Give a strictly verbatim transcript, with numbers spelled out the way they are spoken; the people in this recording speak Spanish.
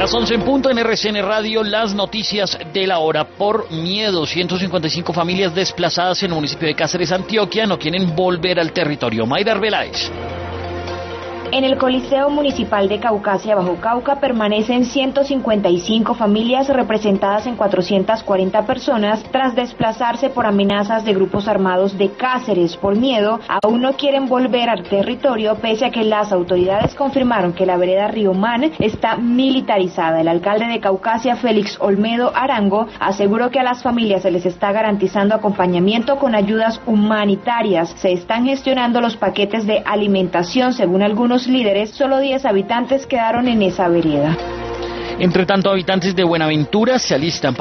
Las once en punto en R C N Radio, las noticias de la hora. Por miedo, ciento cincuenta y cinco familias desplazadas en el municipio de Cáceres, Antioquia, no quieren volver al territorio. Mayra Arbeláez. En el Coliseo Municipal de Caucasia, Bajo Cauca, permanecen ciento cincuenta y cinco familias representadas en cuatrocientas cuarenta personas tras desplazarse por amenazas de grupos armados de Cáceres. Por miedo, aún no quieren volver al territorio, pese a que las autoridades confirmaron que la vereda Río Man está militarizada. El alcalde de Caucasia, Félix Olmedo Arango, aseguró que a las familias se les está garantizando acompañamiento con ayudas humanitarias. Se están gestionando los paquetes de alimentación, según algunos líderes. Solo diez habitantes quedaron en esa vereda. Entre tanto, habitantes de Buenaventura se alistan